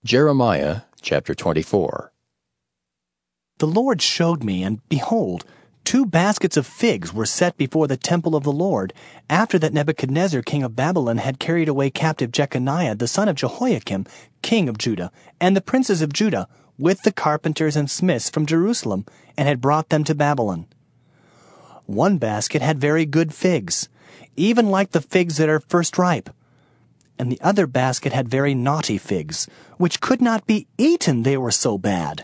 Jeremiah chapter 24. The Lord showed me, and behold, 2 baskets of figs were set before the temple of the Lord, after that Nebuchadnezzar king of Babylon had carried away captive Jeconiah the son of Jehoiakim, king of Judah, and the princes of Judah, with the carpenters and smiths from Jerusalem, and had brought them to Babylon. 1 basket had very good figs, even like the figs that are first ripe. And the other basket had very naughty figs, which could not be eaten, they were so bad.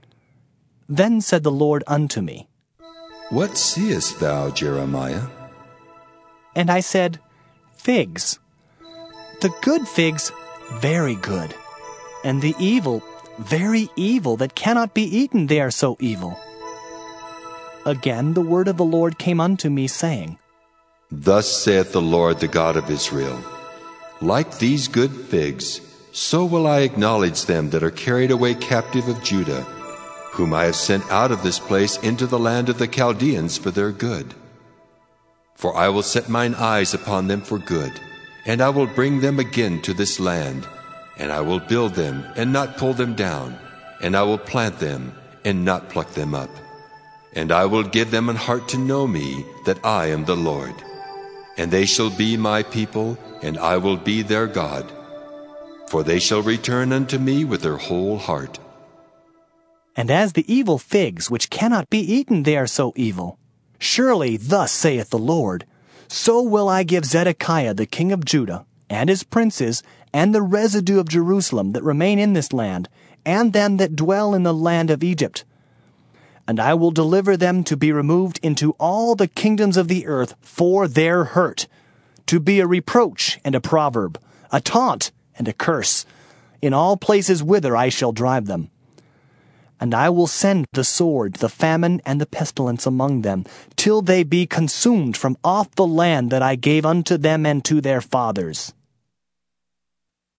Then said the Lord unto me, What seest thou, Jeremiah? And I said, Figs. The good figs, very good, and the evil, very evil, that cannot be eaten, they are so evil. Again the word of the Lord came unto me, saying, Thus saith the Lord, the God of Israel, Like these good figs, so will I acknowledge them that are carried away captive of Judah, whom I have sent out of this place into the land of the Chaldeans for their good. For I will set mine eyes upon them for good, and I will bring them again to this land, and I will build them and not pull them down, and I will plant them and not pluck them up. And I will give them an heart to know me, that I am the Lord. And they shall be my people, and I will be their God. For they shall return unto me with their whole heart. And as the evil figs, which cannot be eaten, they are so evil. Surely thus saith the Lord, so will I give Zedekiah the king of Judah, and his princes, and the residue of Jerusalem that remain in this land, and them that dwell in the land of Egypt. And I will deliver them to be removed into all the kingdoms of the earth for their hurt, to be a reproach and a proverb, a taunt and a curse, in all places whither I shall drive them. And I will send the sword, the famine, and the pestilence among them, till they be consumed from off the land that I gave unto them and to their fathers.